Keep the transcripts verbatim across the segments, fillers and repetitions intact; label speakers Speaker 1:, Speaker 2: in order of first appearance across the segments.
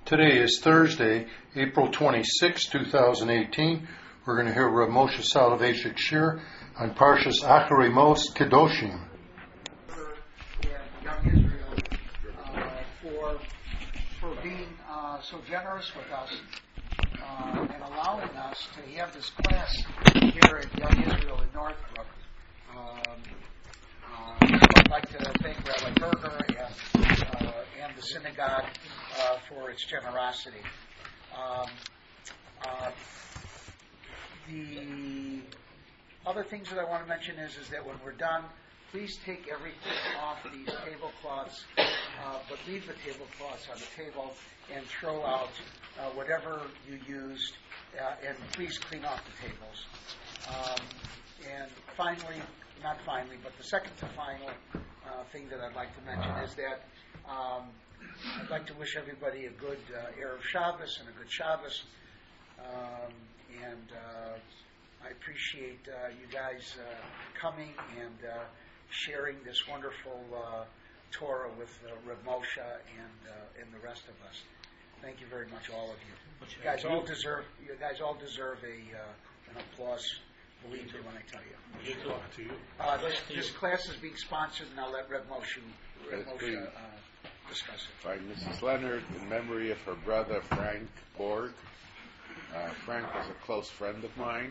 Speaker 1: Today is Thursday, April twenty-sixth, two thousand eighteen. We're going to hear Rav Moshe Soloveitchik Shir on Parshas Acharei Mos Kedoshim.
Speaker 2: Young Israel, uh, for for being uh, so generous with us uh, and allowing us to have this class here at Young Israel in Northbrook. Um, uh, I'd like to thank Rabbi Berger and, uh, and the synagogue uh, for its generosity. Um, uh, the other things that I want to mention is, is that when we're done, please take everything off these tablecloths, uh, but leave the tablecloths on the table and throw out uh, whatever you used, uh, and please clean off the tables. Um, and finally, not finally, but the second to final uh, thing that I'd like to mention is that um, I'd like to wish everybody a good uh, Erev Shabbos and a good Shabbos. Um, and uh, I appreciate uh, you guys uh, coming and uh, sharing this wonderful uh, Torah with uh, Rav Moshe and uh, and the rest of us. Thank you very much, all of you. You guys all deserve. You guys all deserve a uh, an applause. Believe me when I tell you.
Speaker 3: Good talking to you.
Speaker 2: Uh, this, this class is being sponsored, and I'll let Rav Moshe, Rav Moshe uh, discuss it.
Speaker 4: By Missus Leonard, in memory of her brother Frank Borg. Uh, Frank was a close friend of mine,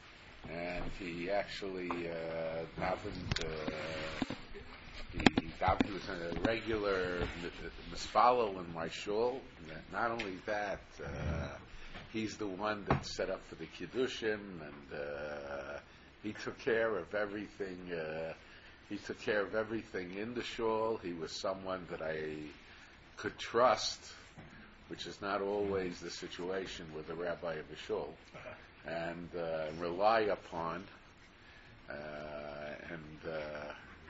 Speaker 4: and he actually uh, davened. Uh, he, he was a regular misfollow in my shul. Not only that, uh, he's the one that set up for the Kiddushin, and uh, he took care of everything. Uh, he took care of everything in the shul. He was someone that I could trust, which is not always the situation with a rabbi of a shul, and uh, rely upon, uh, and uh,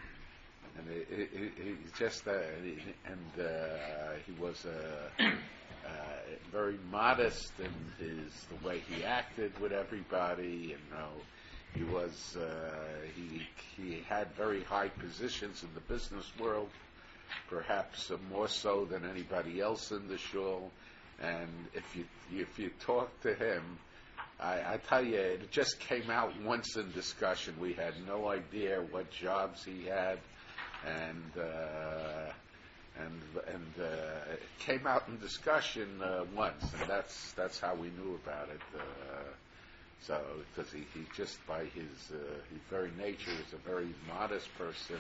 Speaker 4: and it, it, it, it just uh, and uh, he was uh, uh, very modest in his the way he acted with everybody. You know, he was uh, he he had very high positions in the business world, perhaps uh, more so than anybody else in the shul. And if you if you talk to him, I, I tell you, it just came out once in discussion. We had no idea what jobs he had, and uh, and and uh, it came out in discussion uh, once, and that's that's how we knew about it. Uh, so, because he, he just by his uh, his very nature is a very modest person.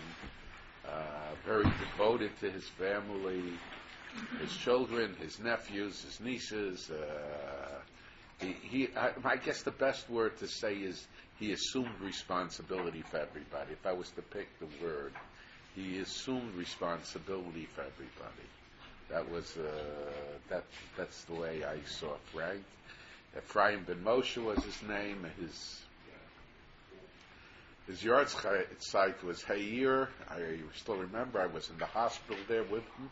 Speaker 4: Uh, very devoted to his family, his children, his nephews, his nieces. Uh, he, he I, I guess the best word to say is he assumed responsibility for everybody. If I was to pick the word, he assumed responsibility for everybody. That was uh, that. That's the way I saw Frank. Ephraim ben Moshe was his name. His His yard site was Hayir. I still remember I was in the hospital there with him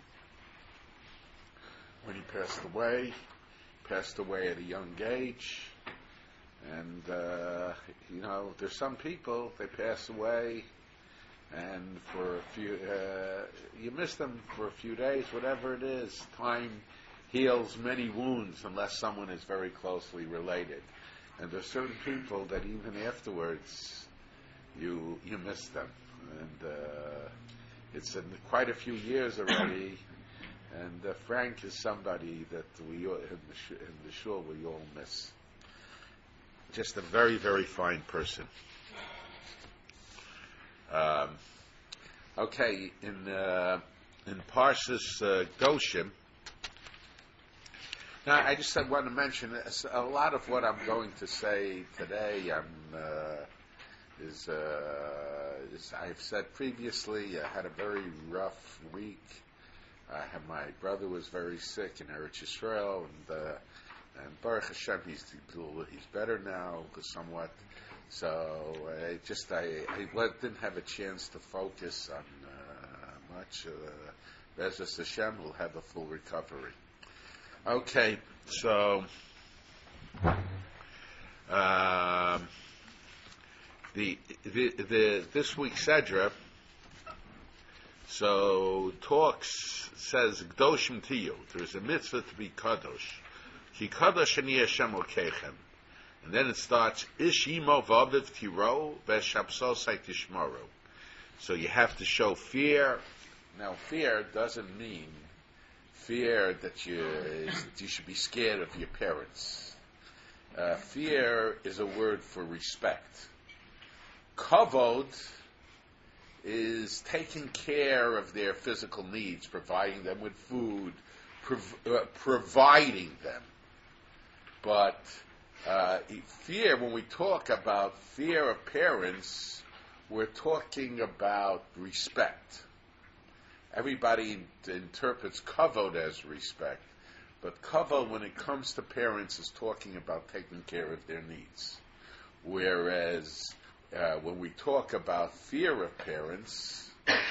Speaker 4: when he passed away. Passed away at a young age. And, uh, you know, there's some people, they pass away, and for a few, uh, you miss them for a few days, whatever it is. Time heals many wounds unless someone is very closely related. And there's certain people that even afterwards, You you miss them, and uh, it's in quite a few years already. And uh, Frank is somebody that we all, in the sh- in the shul we all miss. Just a very very fine person. Um, okay, in uh, in Parshas uh, Doshim. Now, I just want to mention a lot of what I'm going to say today. I'm. Uh, Is, uh, is I've said previously, I had a very rough week. I had, my brother was very sick in Eretz Yisrael, and uh, and Baruch Hashem, he's he's better now, somewhat. So I just I, I didn't have a chance to focus on uh, much. Uh, Bezos Hashem will have a full recovery. Okay, so. Um, The, the the this week's Sedra So talks says Gdoshim Tiyu. There's a mitzvah to be kadosh. Ki kadosh ani Hashem Elokeichem. And then it starts Ishimo Vaviv Tiro Veshapsosai Tishmaru. So you have to show fear. Now fear doesn't mean fear that you you should be scared of your parents. Uh, fear is a word for respect. Kavod is taking care of their physical needs, providing them with food, prov- uh, providing them. But uh, fear, when we talk about fear of parents, we're talking about respect. Everybody interprets kavod as respect, but kavod, when it comes to parents, is talking about taking care of their needs. Whereas uh, when we talk about fear of parents,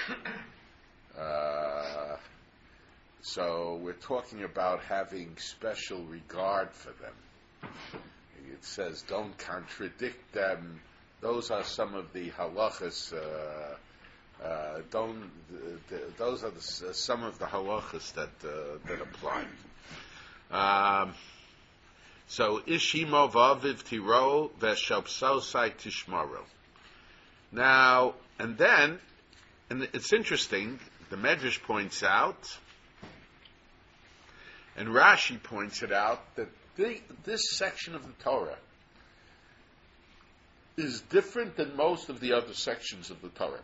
Speaker 4: uh, so we're talking about having special regard for them. It says, don't contradict them. Those are some of the halachas. Uh, Uh, don't. Uh, the, those are the, uh, some of the halachas that uh, that apply. Um, so ishimo vaviv tiro veshopsosai tishmaro. Now and then, and it's interesting. The Medrash points out, and Rashi points it out, that the, this section of the Torah is different than most of the other sections of the Torah.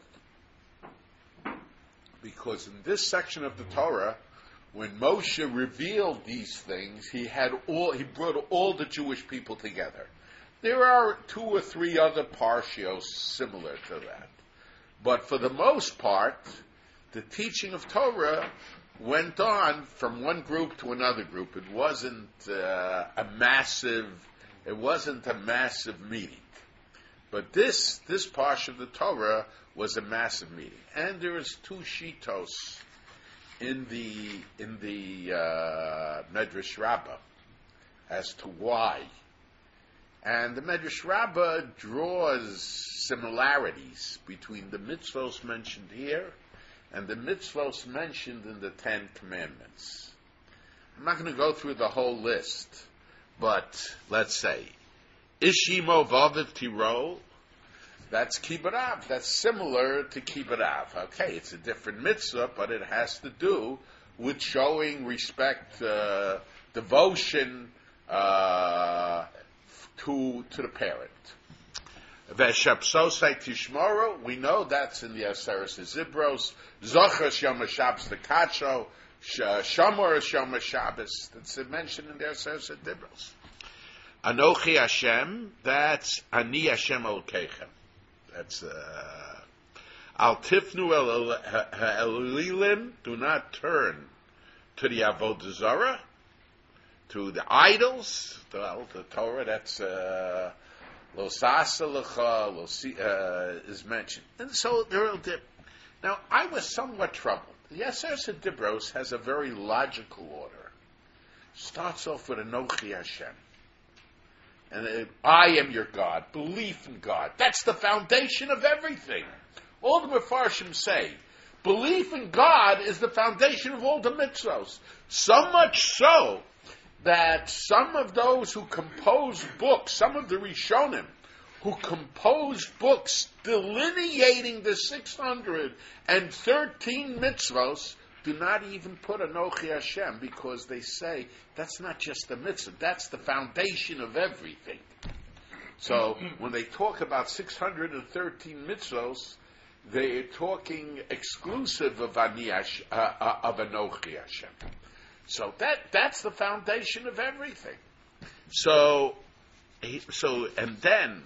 Speaker 4: Because in this section of the Torah, when Moshe revealed these things, he had all he brought all the Jewish people together. There are two or three other parshios similar to that. But for the most part, the teaching of Torah went on from one group to another group. It wasn't uh, a massive it wasn't a massive meeting. But this this parsha of the Torah was a massive meeting, and there is two shitos in the in the uh, Medrash Rabbah as to why, and the Medrash Rabbah draws similarities between the mitzvos mentioned here and the mitzvos mentioned in the Ten Commandments. I'm not going to go through the whole list, but let's say Ishimo Vaviv Tiro. That's Kibbut Av. That's similar to Kibbut Av. Okay, it's a different mitzvah, but it has to do with showing respect, uh, devotion uh, to to the parent. Veshapsosai Tishmoro, we know that's in the Aseres Zibros. Zochas Yom HaShabbos Tekacho, Shamor Yom HaShabbos. That's mentioned in the Aseres Zibros. Anochi Hashem, that's Ani Hashem Elokeichem. That's uh, Al Tifnu El Elilim. Do not turn to the Avodah Zarah, to the idols. The, the Torah. That's uh, Lo Sasa Lecha Lo uh, is mentioned, and so there are dip. Now I was somewhat troubled. The Aseres Dibros has a very logical order. Starts off with Anochi Hashem. And uh, I am your God. Belief in God. That's the foundation of everything. All the Mefarshim say, belief in God is the foundation of all the mitzvos. So much so that some of those who composed books, some of the Rishonim, who composed books delineating the six hundred thirteen mitzvos, do not even put Anochi Hashem, because they say that's not just the mitzvah, that's the foundation of everything. So when they talk about six hundred thirteen mitzvos, they're talking exclusive of, Ani, uh, uh, of Anochi Hashem. So that that's the foundation of everything. So, so and then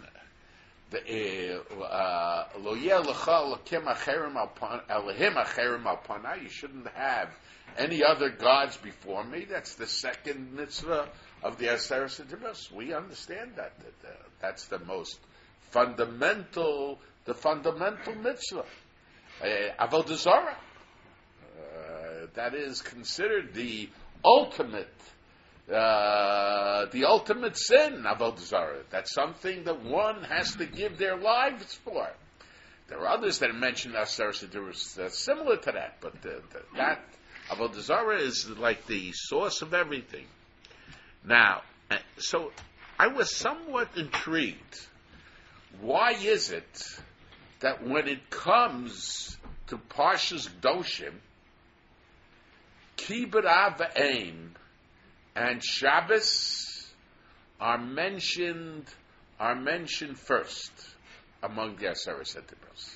Speaker 4: Lo yeh lecha elokim acherim Elohim acherim al panai. You shouldn't have any other gods before me. That's the second mitzvah of the Aseres Dibros. We understand that, that uh, that's the most fundamental, the fundamental mitzvah. Uh, Avodah Zarah. Uh, that is considered the ultimate, uh, the ultimate sin, Avodah Zarah. That's something that one has to give their lives for. there are others that mention Aseret Dibros uh, similar to that, but the, the, that Avodah Zarah is like the source of everything. Now, uh, so I was somewhat intrigued. Why is it that when it comes to Parshas Doshim, Kibbutz Avim and Shabbos are mentioned are mentioned first among the Aseret Dibros,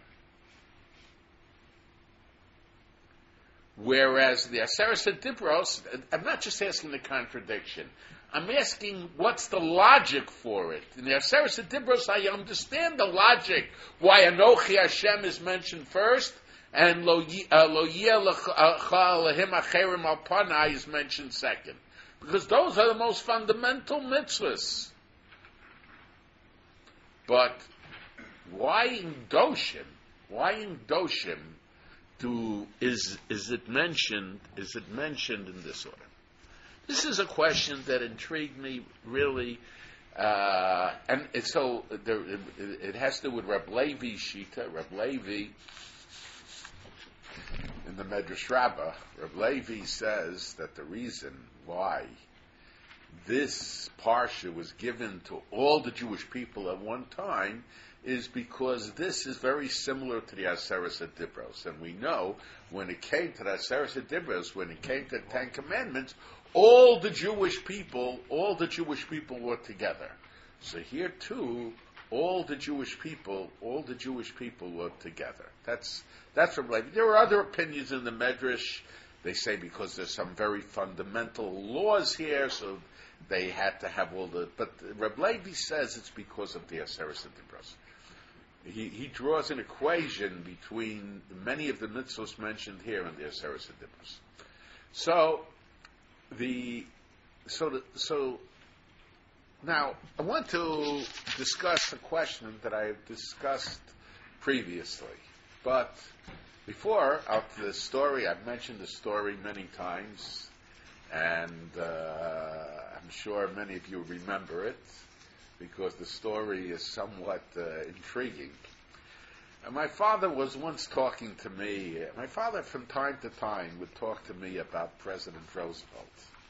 Speaker 4: whereas the Aseret Dibros, I'm not just asking the contradiction. I'm asking what's the logic for it. In the Aseret Dibros, I understand the logic why Anochi Hashem is mentioned first, and Lo Yeh Lecha Elohim Acherim Al Panai is mentioned second, because those are the most fundamental mitzvahs. But why in Doshim? Why in Doshim do is is it mentioned? Is it mentioned in this order? This is a question that intrigued me really, uh, and it, so there, it, it has to do with Reb Levi's Shita. Reb Levi in the Medrash Rabbah, Reb Levi says that the reason why this parsha was given to all the Jewish people at one time is because this is very similar to the Aseret Dibros. And we know when it came to the Aseret Dibros, when it came to the Ten Commandments, all the Jewish people, all the Jewish people were together. So here too, all the Jewish people, all the Jewish people were together. That's that's what Levi. There are other opinions in the Medrash. They say because there's some very fundamental laws here, so they had to have all the. But Reb Levi says it's because of the Aseret Dibros. He he draws an equation between many of the mitzvos mentioned here and the Aseret Dibros. So the so the, so now I want to discuss a question that I have discussed previously, but before out the story, I've mentioned the story many times, and uh, I'm sure many of you remember it because the story is somewhat uh, intriguing. And my father was once talking to me. My father, from time to time, would talk to me about President Roosevelt.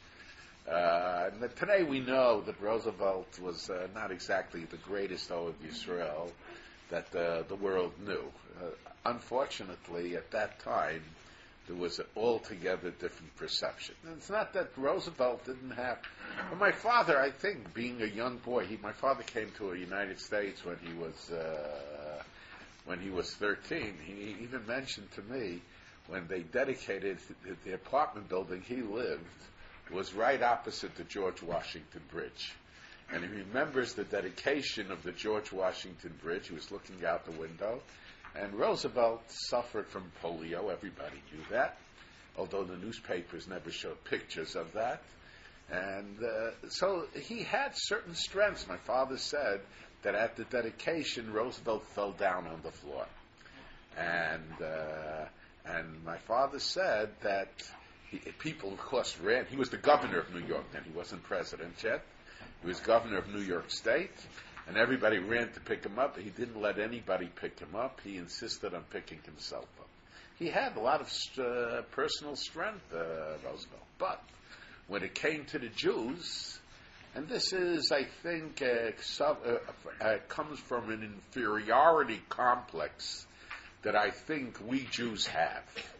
Speaker 4: Uh, and today we know that Roosevelt was uh, not exactly the greatest Ohev Yisrael that uh, the world knew. Uh, unfortunately, at that time, there was an altogether different perception. And it's not that Roosevelt didn't have... But my father, I think, being a young boy, he, my father came to the United States when he was uh, when he was thirteen. He even mentioned to me when they dedicated the, the apartment building he lived was right opposite the George Washington Bridge. And he remembers the dedication of the George Washington Bridge. He was looking out the window. And Roosevelt suffered from polio. Everybody knew that, although the newspapers never showed pictures of that. And uh, so he had certain strengths. My father said that at the dedication, Roosevelt fell down on the floor. And uh, and my father said that he, people, of course, ran. He was the governor of New York then. He wasn't president yet. He was governor of New York State. And everybody ran to pick him up. He didn't let anybody pick him up. He insisted on picking himself up. He had a lot of uh, personal strength, uh, Roosevelt. But when it came to the Jews, and this is, I think, uh, sub, uh, uh, comes from an inferiority complex that I think we Jews have.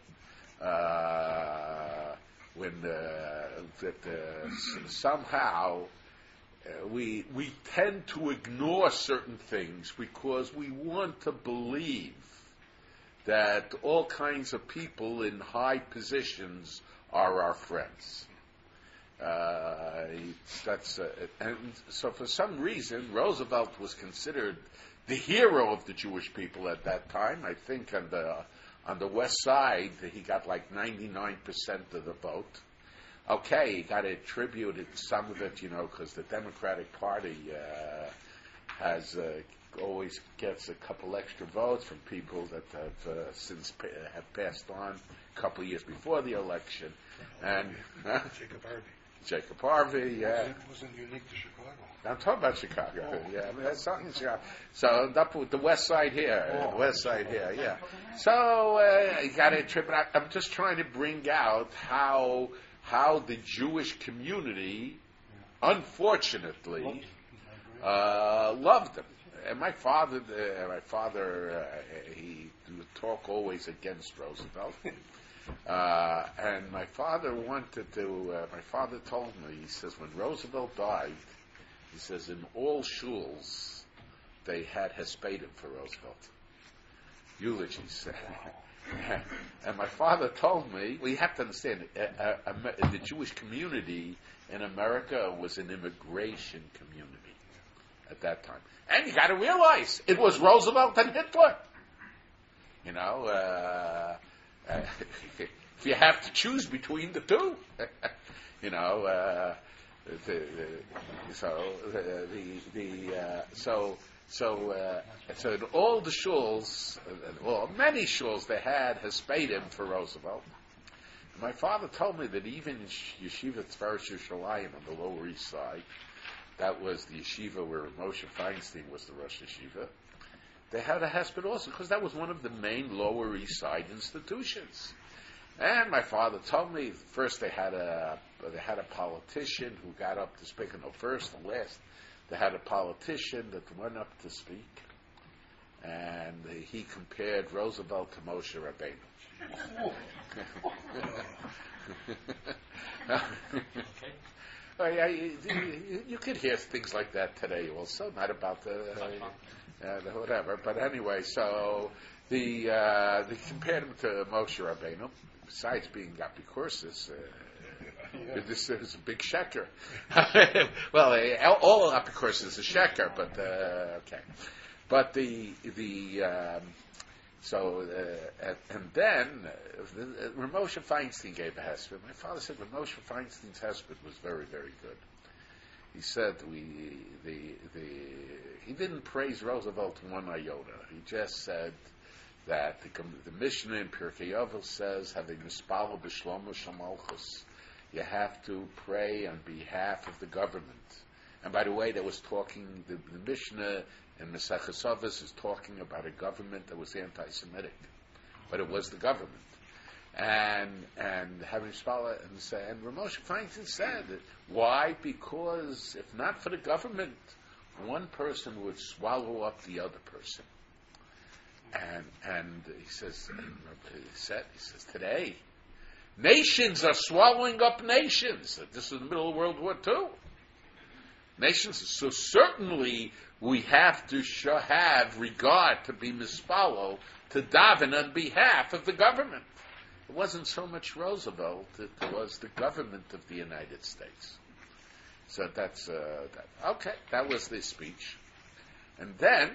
Speaker 4: Uh, when uh, that uh, somehow... Uh, we we tend to ignore certain things because we want to believe that all kinds of people in high positions are our friends. Uh, that's uh, and so for some reason Roosevelt was considered the hero of the Jewish people at that time. I think on the on the West Side he got like ninety-nine percent of the vote. Okay, you got to attribute some of it, you know, because the Democratic Party uh, has uh, always gets a couple extra votes from people that have uh, since pa- have passed on a couple of years before the election, and huh? Jacob Harvey. Yeah.
Speaker 1: It wasn't unique to Chicago.
Speaker 4: I'm talking about Chicago.
Speaker 1: Oh.
Speaker 4: Yeah, I mean, that's something in Chicago. So up with the west side here,
Speaker 1: Oh.
Speaker 4: the west side here, yeah. So uh, you got to trip. I, I'm just trying to bring out how how the Jewish community, unfortunately, uh, loved them. And my father, uh, my father, uh, he would talk always against Roosevelt. Uh, and my father wanted to. Uh, my father told me. He says when Roosevelt died. He says, in all shuls, they had Hespedim for Roosevelt. Eulogies. And my father told me, well, you have to understand, uh, uh, uh, the Jewish community in America was an immigration community at that time. And you got to realize, it was Roosevelt and Hitler. You know, uh, uh, if you have to choose between the two, you know, uh, The, the, so the the, the uh, so so uh, so in all the shuls, uh, well, many shuls they had Hespedim for Roosevelt. And my father told me that even in Yeshiva Tveres Yerushalayim on the Lower East Side, that was the yeshiva where Moshe Feinstein was the Rosh Yeshiva. They had a Hesped also because that was one of the main Lower East Side institutions. And my father told me first they had a they had a politician who got up to speak. No, first and last, they had a politician that went up to speak, and he compared Roosevelt to Moshe Rabbeinu. Oh, yeah, you, you, you could hear things like that today also, not about the, uh, uh, the whatever. But anyway, so the uh, they compared him to Moshe Rabbeinu. Besides being apikoursis, uh, yeah. this is a big sheker. Well, uh, all apikoursis is a sheker, but uh, okay. But the the um, so uh, and, and then uh, uh, Ramosha Feinstein gave a hesped. My father said Ramosha Feinstein's hesped was very very good. He said we the the he didn't praise Roosevelt one iota. He just said that the, the Mishnah in Pirkei Avos says, having mispalo b'shlomo shamalchus, you have to pray on behalf of the government. And by the way, there was talking, the, the Mishnah in Maseches Avos is talking about a government that was anti-Semitic, but it was the government. And and having mispalo, and, say, and Ramosha Feinstein said, why? Because if not for the government, one person would swallow up the other person. And and he says, he said, he says, today, nations are swallowing up nations. This is in the middle of World War Two. Nations, so certainly we have to show, have regard to be mispalo, to daven on behalf of the government. It wasn't so much Roosevelt, it was the government of the United States. So that's, uh, that. Okay, that was the speech. And then,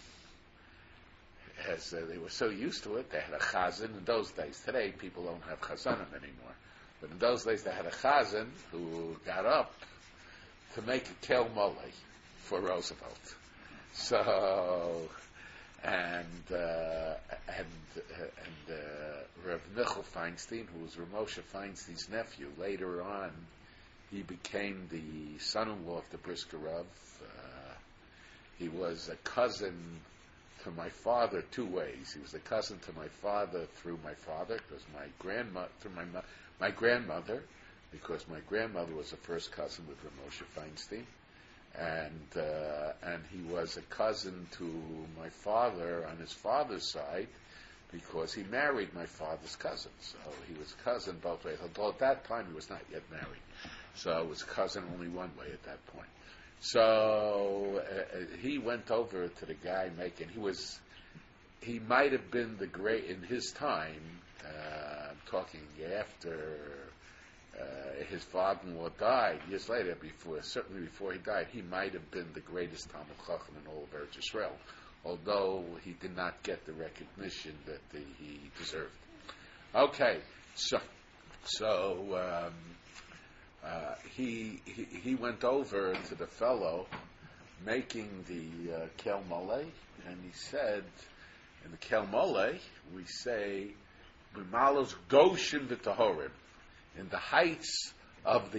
Speaker 4: as uh, they were so used to it, they had a chazan in those days. Today, people don't have chazanim anymore. But in those days, they had a chazan who got up to make a kel mole for Roosevelt. So, and uh, and uh, and uh, Rav Michal Feinstein, who was Ramosha Feinstein's nephew, later on, he became the son-in-law of the Brisker Rav. Uh, he was a cousin to my father two ways. He was a cousin to my father through my father, because my grandmother, through my my grandmother, because my grandmother was the first cousin with Ramosha Feinstein, and uh, and he was a cousin to my father on his father's side, because he married my father's cousin. So he was cousin both ways. Although at that time he was not yet married, so it was cousin only one way at that point. So uh, he went over to the guy making. He was, he might have been the great in his time. Uh, I'm talking after uh, his father-in-law died years later. Before, certainly before he died, he might have been the greatest Talmud Chacham in all of Eretz Yisrael, although he did not get the recognition that the, he deserved. Okay, so so. Um, Uh, he, he he went over to the fellow making the uh, kel mole, and he said, in the kel mole, we say, "B'malos goshen v'tahorim," in the heights of the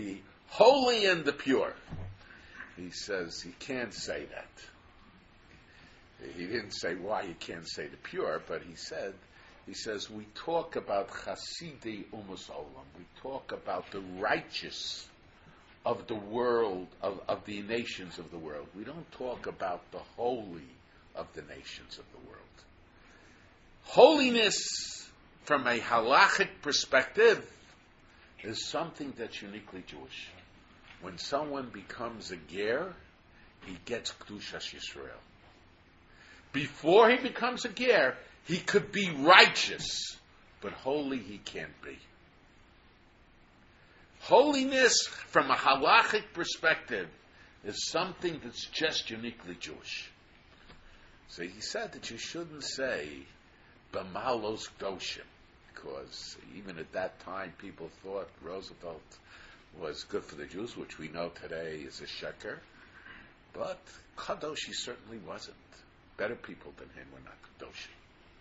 Speaker 4: holy and the pure. He says he can't say that. He didn't say why he can't say the pure, but he said, he says, we talk about Chasidei Umas Olam. We talk about the righteous of the world, of, of the nations of the world. We don't talk about the holy of the nations of the world. Holiness, from a halachic perspective, is something that's uniquely Jewish. When someone becomes a ger, he gets Kedushas Yisrael. Before he becomes a ger, he could be righteous, but holy he can't be. Holiness, from a halachic perspective, is something that's just uniquely Jewish. So he said that you shouldn't say B'malos Kdoshim, because even at that time people thought Roosevelt was good for the Jews, which we know today is a sheker, but Kadosh he certainly wasn't. Better people than him were not Kadoshim.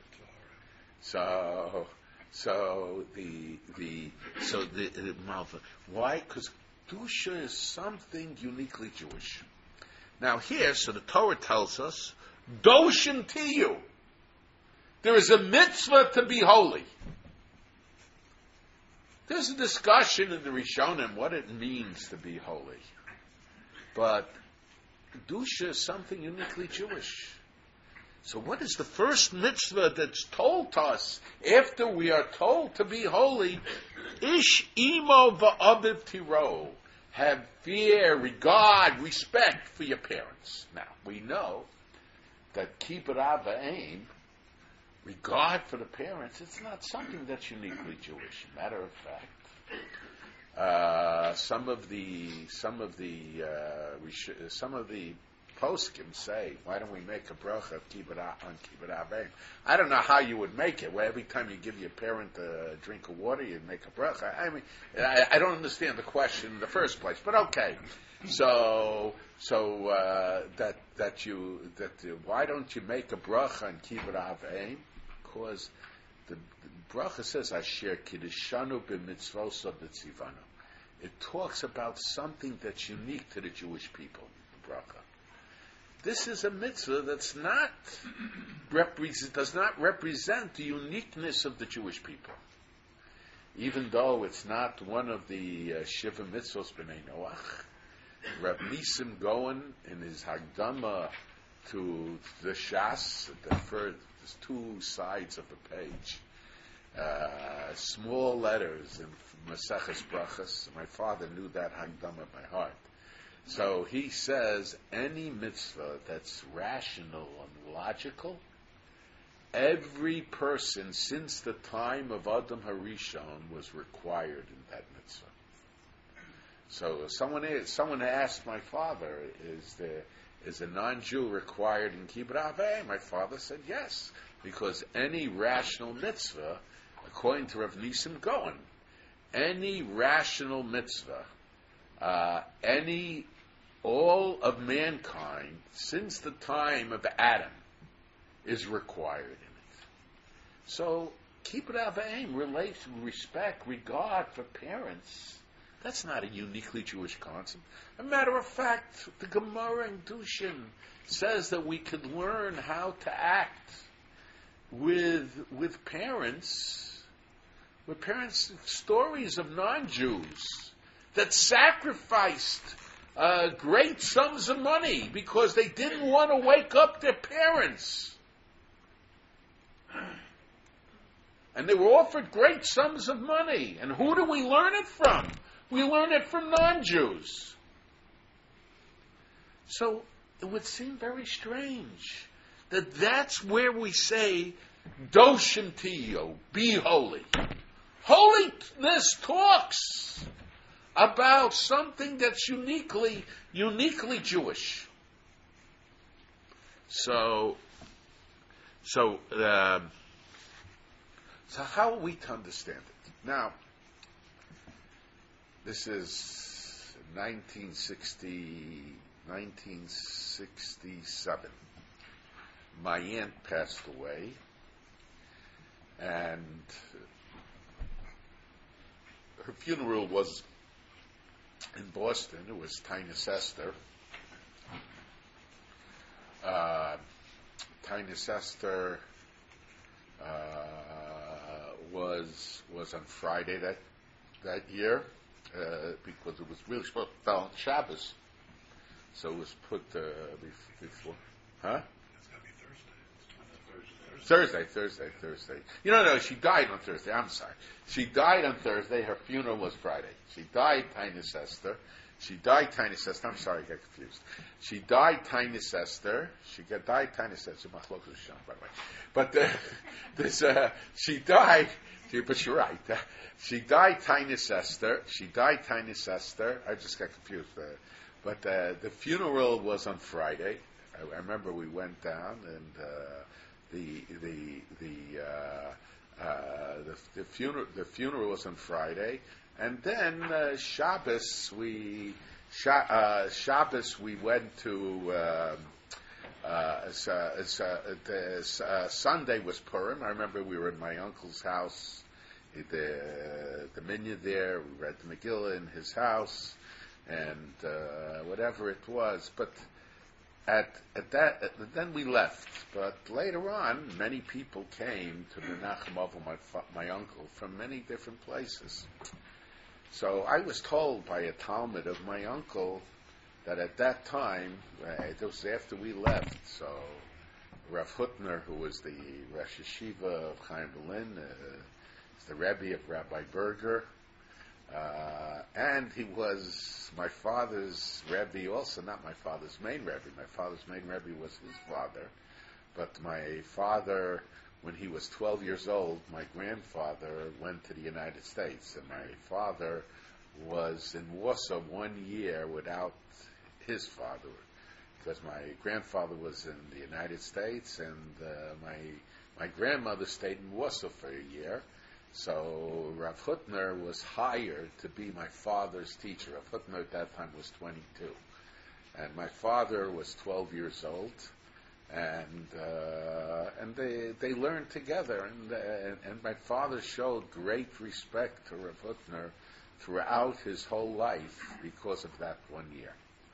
Speaker 4: So, so the the so the, the Malva. Why? Because Kedusha is something uniquely Jewish. Now here, so the Torah tells us, Doshim Tiyu. There is a mitzvah to be holy. There's a discussion in the Rishonim what it means to be holy. But Kedusha is something uniquely Jewish. So what is the first mitzvah that's told to us after we are told to be holy? Ish imo va'aviv tiro. Have fear, regard, respect for your parents. Now, we know that kibbud av v'aim, regard for the parents, it's not something that's uniquely Jewish. Matter of fact, uh, some of the some of the uh, some of the poskim say, why don't we make a bracha of kibbud on kibbud av v'aim? I don't know how you would make it. Where every time you give your parent a drink of water, you make a bracha. I mean, I, I don't understand the question in the first place. But okay, so so uh, that that you that uh, why don't you make a bracha on kibbud av v'aim? Because the, the bracha says Asher Kiddishanu b'mitzvoso b'tzivanu. It talks about something that's unique to the Jewish people. The bracha. This is a mitzvah that's not represent, does not represent the uniqueness of the Jewish people, even though it's not one of the uh, Shiva mitzvos b'nei Noach. Reb Nisim Goen in his Hagdama to the Shas, the first two sides of the page, uh, small letters in Maseches Brachas. My father knew that Hagdama by heart. So he says any mitzvah that's rational and logical, every person since the time of Adam Harishon was required in that mitzvah. So someone someone asked my father, is there is a non-Jew required in kibbud av v'aim? My father said yes, because any rational mitzvah, according to Rav Nisim Goen, any rational mitzvah, uh, any all of mankind since the time of Adam is required in it. So kibbud av v'aim relates to respect, regard for parents. That's not a uniquely Jewish concept. As a matter of fact, the Gemara in Dushin says that we could learn how to act with with parents, with parents, stories of non-Jews that sacrificed uh, great sums of money because they didn't want to wake up their parents. And they were offered great sums of money. And who do we learn it from? We learn it from non-Jews. So it would seem very strange that that's where we say, Doshim Tiyo, be holy. Holiness talks about something that's uniquely, uniquely Jewish. So, so, uh, so how are we to understand it? Now, this is nineteen sixty, nineteen sixty-seven. My aunt passed away, and her funeral was in Boston. It was Tainus Esther. Uh, Tainus Esther uh, was was on Friday that that year uh, because it was really supposed to fall on Shabbos, so it was put uh, before, huh? Thursday, Thursday, Thursday. You know, no, she died on Thursday. I'm sorry. She died on Thursday. Her funeral was Friday. She died Tainus Esther. She died Tainus Esther. I'm sorry, I got confused. She died Tainus Esther. She got died Tainus Esther. Machlokes Sham, by the way. But uh, this, uh, she died. She, but you're right. Uh, she died Tainus Esther. She died Tainus Esther. I just got confused. Uh, but uh, the funeral was on Friday. I, I remember we went down and. Uh, The the the uh, uh, the, the funeral the funeral was on Friday, and then uh, Shabbos we Sha- uh, Shabbos we went to uh, uh, as, uh, as, uh, the, uh, Sunday was Purim. I remember we were in my uncle's house, the the minya there. We read the Megillah in his house, and uh, whatever it was, but. At, at that, at, then we left. But later on, many people came to Menachem Avol, my, my uncle, from many different places. So I was told by a Talmud of my uncle that at that time, uh, it was after we left, so Rav Hutner, who was the Rosh Yeshiva of Chaim Berlin, uh, is the Rebbe of Rabbi Berger, Uh, and he was my father's Rebbe also, not my father's main Rebbe. My father's main Rebbe was his father. But my father, when he was twelve years old, my grandfather went to the United States. And my father was in Warsaw one year without his father. Because my grandfather was in the United States and uh, my my grandmother stayed in Warsaw for a year. So Rav Hutner was hired to be my father's teacher. Rav Hutner at that time was twenty-two. And my father was twelve years old. And uh, and they they learned together. And, uh, and my father showed great respect to Rav Hutner throughout his whole life because of that one year.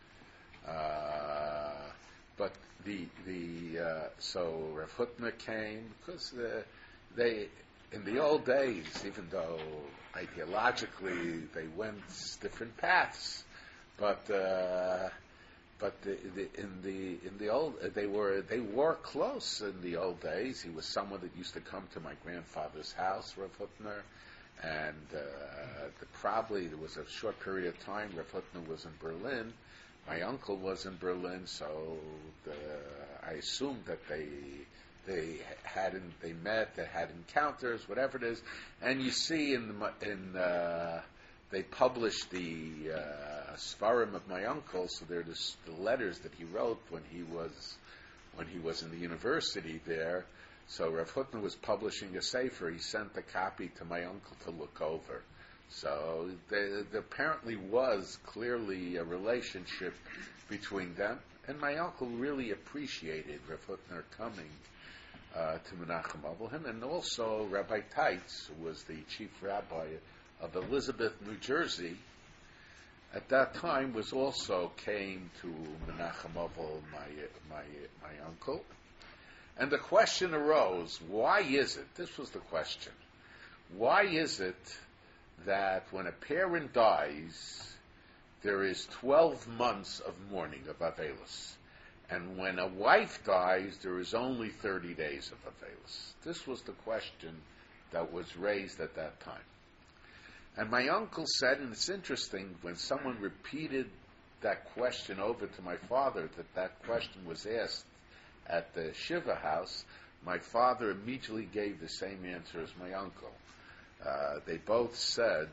Speaker 4: Uh, but the, the uh, so Rav Hutner came because uh, they... In the old days, even though ideologically they went different paths, but uh, but the, the, in the in the old they were they were close in the old days. He was someone that used to come to my grandfather's house, Rav Hutner, and uh, the, probably there was a short period of time Rav Hutner was in Berlin. My uncle was in Berlin, so the, I assumed that they. They had they met, they had encounters, whatever it is, and you see in the, in uh, they published the uh, Svarim of my uncle, so they're the, the letters that he wrote when he was when he was in the university there. So Rav Hutner was publishing a sefer. He sent a copy to my uncle to look over. So there, there apparently was clearly a relationship between them, and my uncle really appreciated Rav Hutner coming. Uh, to Menachem Avol, and also Rabbi Teitz, who was the chief rabbi of Elizabeth, New Jersey, at that time was also came to Menachem Avol, my my my uncle, and the question arose: why is it? This was the question: why is it that when a parent dies, there is twelve months of mourning of Avelis? And when a wife dies, there is only thirty days of Avelis. This was the question that was raised at that time. And my uncle said, and it's interesting, when someone repeated that question over to my father, that that question was asked at the Shiva house, my father immediately gave the same answer as my uncle. Uh, they both said,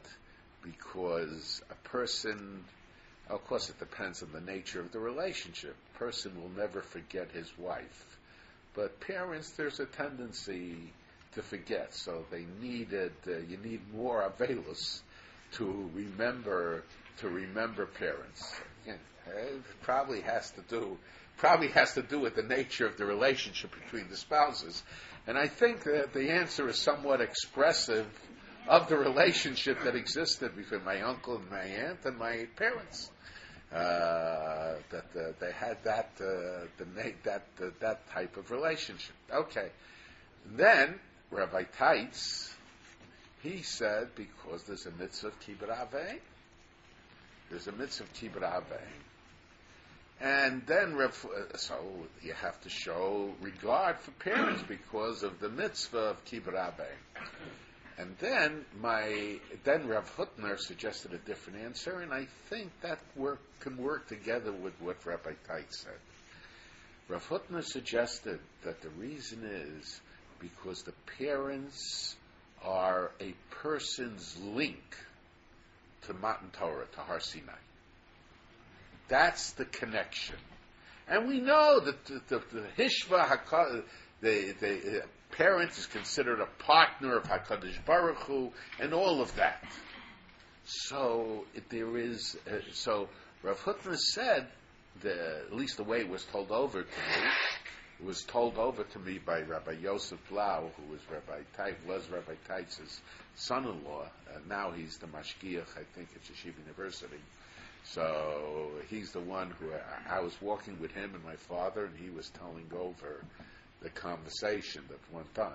Speaker 4: because a person... Of course, it depends on the nature of the relationship. A person will never forget his wife. But parents, there's a tendency to forget. So they needed, uh, you need more Avelis to remember, to remember parents. Again, it probably has to do, probably has to do with the nature of the relationship between the spouses. And I think that the answer is somewhat expressive of the relationship that existed between my uncle and my aunt and my parents. Uh, that uh, they had that uh, the na- that uh, that type of relationship. Okay, then Rabbi Teitz, he said, because there's a mitzvah of kibbud avei, there's a mitzvah of kibbud avei, and then Rav, uh, so you have to show regard for parents because of the mitzvah of kibbud avei. And then my then Rav Hutner suggested a different answer, and I think that work can work together with what Rabbi Teitz said. Rav Hutner suggested that the reason is because the parents are a person's link to Matan Torah, to Har Sinai. That's the connection, and we know that the, the, the Hishva Hakad, the the parent is considered a partner of HaKadosh Baruch Hu, and all of that. So it, there is. Uh, so Rav Hutner said, the, at least the way it was told over to me, it was told over to me by Rabbi Yosef Blau, who was Rabbi Teit, was Rabbi Teitz's son-in-law. Uh, now he's the mashgiach, I think, at Yeshiva University. So he's the one who I, I was walking with him and my father, and he was telling over the conversation that went on.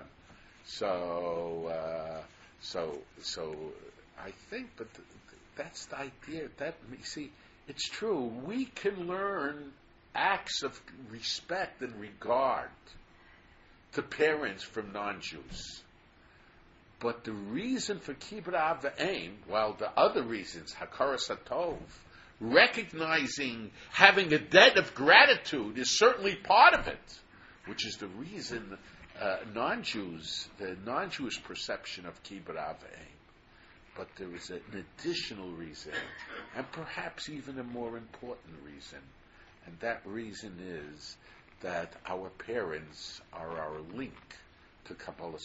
Speaker 4: So, uh, so, so I think, but th- that's the idea. That you see, it's true. We can learn acts of respect and regard to parents from non-Jews. But the reason for kibbud avei, while the other reasons, hakaras hatov, recognizing, having a debt of gratitude, is certainly part of it. Which is the reason uh, non-Jews, the non-Jewish perception of kibbud avei. But there is an additional reason, and perhaps even a more important reason, and that reason is that our parents are our link to Kabbalah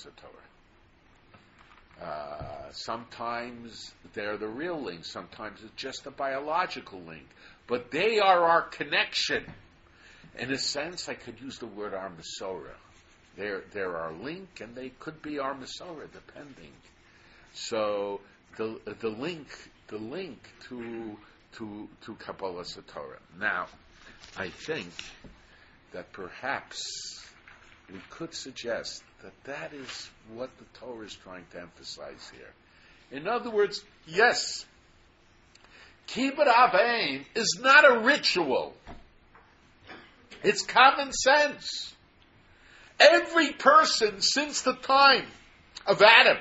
Speaker 4: Torah. Uh, sometimes they're the real link, sometimes it's just a biological link, but they are our connection. In a sense, I could use the word our Masorah. They're, they're our link, and they could be our Masorah, depending. So the the link the link to to to Kabbalah Torah. Now, I think that perhaps we could suggest that that is what the Torah is trying to emphasize here. In other words, yes, kibbud avei is not a ritual. It's common sense. Every person since the time of Adam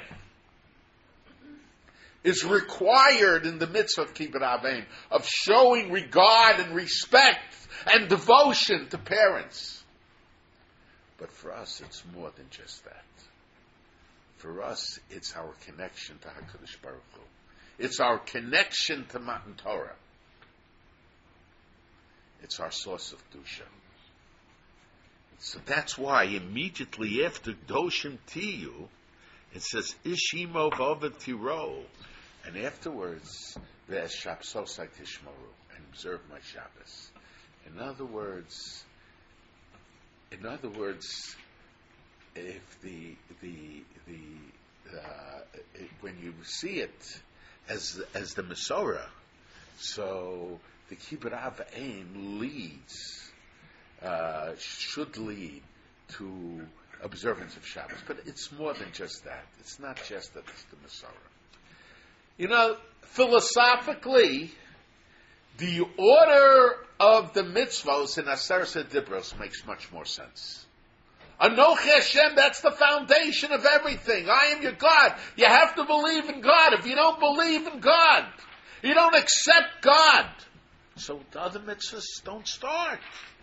Speaker 4: is required in the mitzvah of kibbud avei, of showing regard and respect and devotion to parents. But for us, it's more than just that. For us, it's our connection to HaKadosh Baruch Hu. It's our connection to Matan Torah. It's our source of Dusha. So that's why immediately after Doshim Tiyu, it says Ishimo Vovet Tiro, and afterwards there's Shapsosai Tishmaru, and observe my Shabbos. In other words, in other words, if the the the uh, it, when you see it as as the Masorah, so the kibbud avei leads. Uh, should lead to observance of Shabbos. But it's more than just that. It's not just that it's the Masorah. You know, philosophically, the order of the mitzvos in Aseret Dibros makes much more sense. Anochi Hashem, that's the foundation of everything. I am your God. You have to believe in God. If you don't believe in God, you don't accept God. So the other mitzvahs don't start.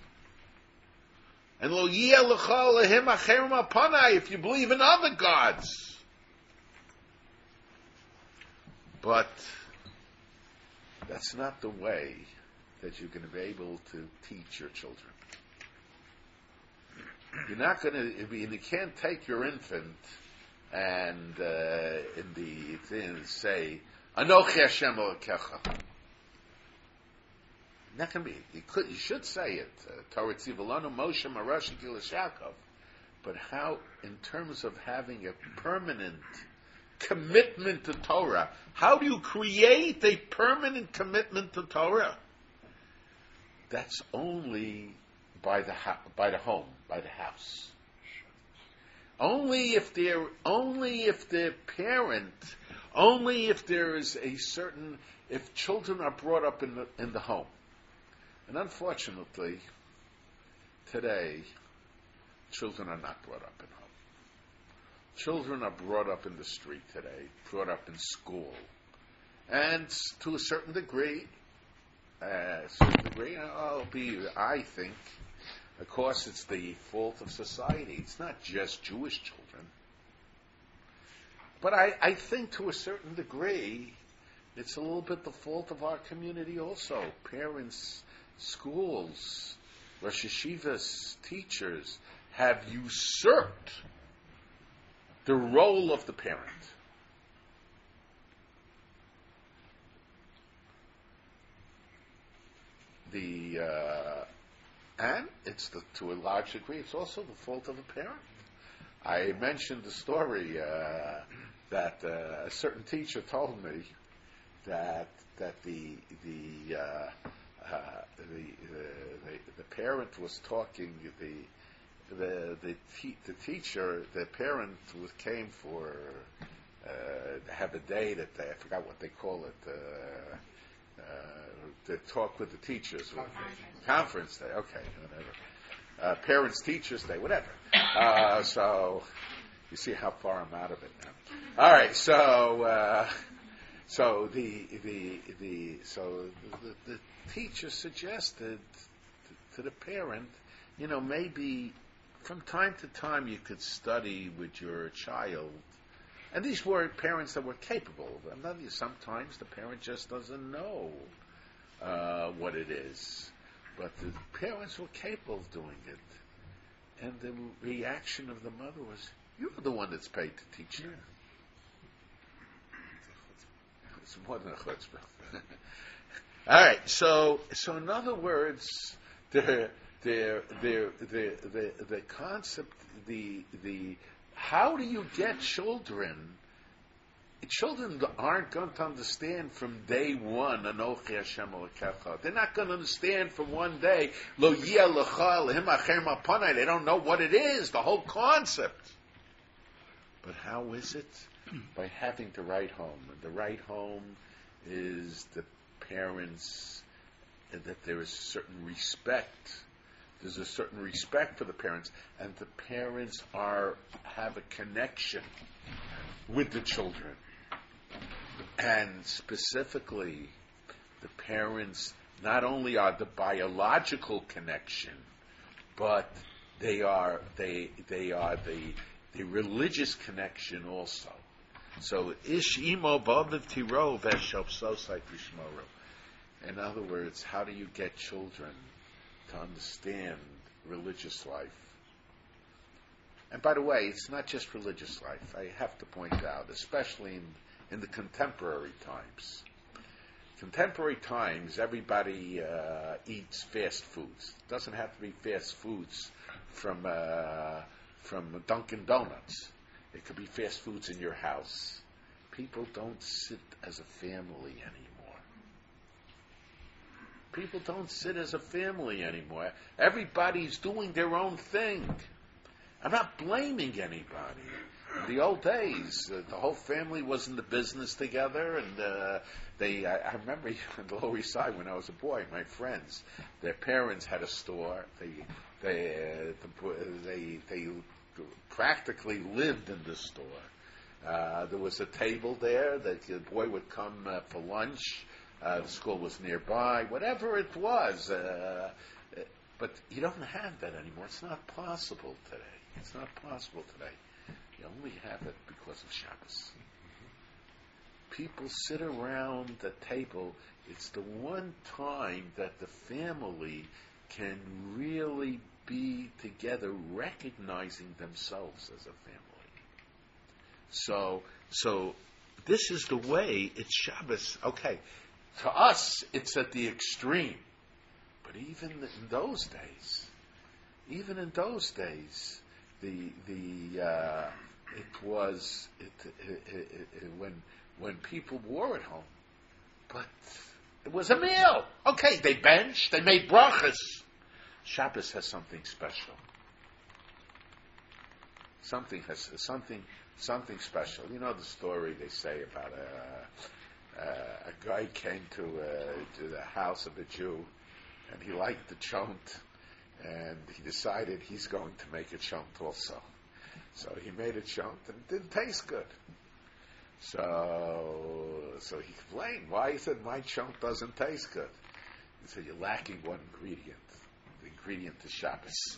Speaker 4: And lo yeh lecha lehim acherim apanai, if you believe in other gods. But that's not the way that you're going to be able to teach your children. You're not going to, you can't take your infant and uh, in the thing say, Anochi Hashem Elokecha. Not going to be. You could. You should say it. Torah Tzivalanu Moshe Marashi Gilas Yaakov. But how, in terms of having a permanent commitment to Torah. How do you create a permanent commitment to Torah? That's only by the ho- by the home, by the house. Only if they're only if the parent, only if there is a certain, if children are brought up in the in the home. And unfortunately, today, children are not brought up in home. Children are brought up in the street today, brought up in school. And to a certain degree, uh, a certain degree, I'll be, I think, of course, it's the fault of society. It's not just Jewish children. But I, I think to a certain degree, it's a little bit the fault of our community also. Parents, schools, Rosh Yeshivas, teachers have usurped the role of the parent. The uh, and it's the, to a large degree, it's also the fault of the parent. I mentioned the story uh, that uh, a certain teacher told me that that the the uh, uh, the, the the parent was talking the. The the, te- the teacher, the parent was came for uh, to have a day that they, I forgot what they call it, uh, uh, to talk with the teachers. Conference, Conference day, okay, whatever. Uh, parents, teachers day, whatever. Uh, so you see how far I'm out of it now. All right, so uh, so the the the so the, the teacher suggested to, to the parent, you know, maybe from time to time you could study with your child. And these were parents that were capable. And sometimes the parent just doesn't know uh, what it is. But the parents were capable of doing it. And the reaction of the mother was, you're the one that's paid to teach her. It's more than a chutzpah. All right, so so in other words, the the the the the, the concept, the the how do you get children? Children aren't going to understand from day one, Anochi Hashem Elokecha. They're not going to understand from one day, Lo Yeh Lecha Elohim Acher Mapanai. They don't know what it is, the whole concept. But how is it? By having the right home. And the right home is the parents, and that there is a certain respect. There's a certain respect for the parents, and the parents are have a connection with the children. And specifically, the parents not only are the biological connection, but they are they they are the the religious connection also. So ish imo b'odav tiro v'eshel psosai tishmoru. In other words, how do you get children to understand religious life? And by the way, it's not just religious life. I have to point out, especially in, in the contemporary times. Contemporary times, everybody uh, eats fast foods. It doesn't have to be fast foods from uh, from Dunkin' Donuts. It could be fast foods in your house. People don't sit as a family anymore. People don't sit as a family anymore. Everybody's doing their own thing. I'm not blaming anybody. In the old days, uh, the whole family was in the business together, and uh, they. I, I remember in the Lower East Side when I was a boy, my friends, their parents had a store. They, they, uh, the, they, they practically lived in the store. Uh, there was a table there that the boy would come uh, for lunch. Uh, the school was nearby. Whatever it was. Uh, but you don't have that anymore. It's not possible today. It's not possible today. You only have it because of Shabbos. People sit around the table. It's the one time that the family can really be together, recognizing themselves as a family. So, so this is the way it's Shabbos. Okay, to us, it's at the extreme. But even in those days, even in those days, the the uh, it was it, it, it, it, when when people were at home, but it was a meal. Okay, they benched, they made brachas. Shabbos has something special. Something has something something special. You know the story they say about a a, a guy came to uh, to the house of a Jew, and he liked the chont, and he decided he's going to make a chont also. So he made a chont, and it didn't taste good. So so he complained. Why? He said, my chont doesn't taste good. He said, you're lacking one ingredient. The ingredient is Shabbos.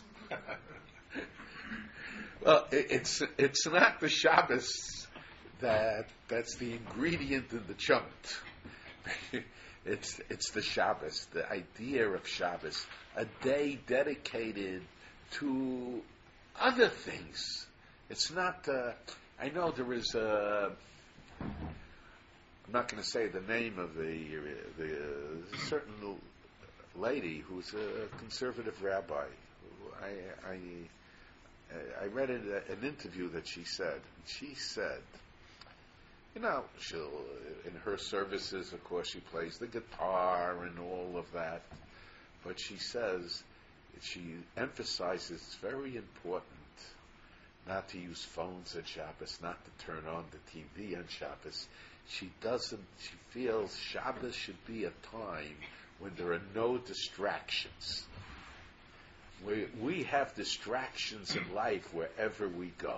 Speaker 4: Well, it, it's it's not the Shabbos that that's the ingredient in the chont. It's it's the Shabbos, the idea of Shabbos, a day dedicated to other things. It's not. Uh, I know there is a. I'm not going to say the name of the the uh, certain lady who's a conservative rabbi. I I I read it, an interview that she said. She said, you know, she'll in her services, of course, she plays the guitar and all of that. But she says she emphasizes it's very important not to use phones at Shabbos, not to turn on the T V on Shabbos. She doesn't. She feels Shabbos should be a time when there are no distractions. We, we have distractions in life wherever we go.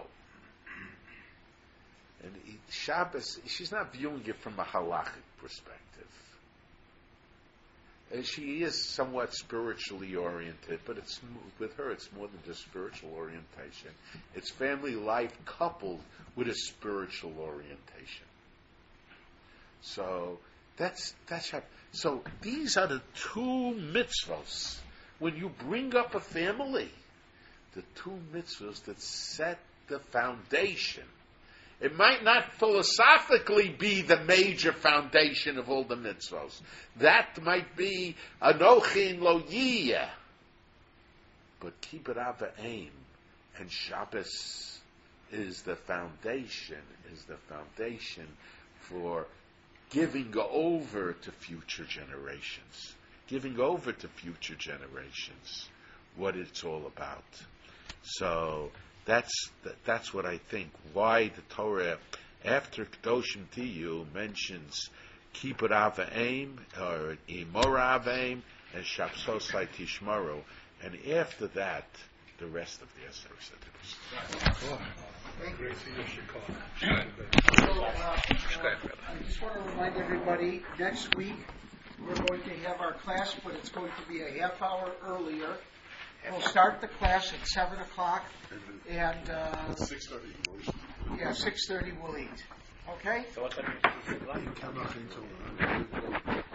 Speaker 4: And Shabbos, she's not viewing it from a halachic perspective. And she is somewhat spiritually oriented, but it's with her, it's more than just spiritual orientation. It's family life coupled with a spiritual orientation. So that's that's how, so these are the two mitzvos. When you bring up a family, the two mitzvahs that set the foundation. It might not philosophically be the major foundation of all the mitzvahs. That might be Anochi Lo Yiyeh. But Kibbut Av V'Aim and Shabbos is the foundation, is the foundation for giving over to future generations. Giving over to future generations what it's all about. So that's that's what I think. Why the Torah, after Kedoshim Tiyu, mentions Kibbut Av V'Aim or Imor Av V'Aim and Shapsosai Tishmaru, and after that, the rest of the Esrei Sedivos.
Speaker 2: Great to see you, so, uh, I just want to remind everybody, next week we're going to have our class, but it's going to be a half hour earlier. We'll start the class at seven o'clock, and uh,
Speaker 3: six thirty.
Speaker 2: Yeah, six thirty we'll eat. Okay.
Speaker 3: So what time do you come up into?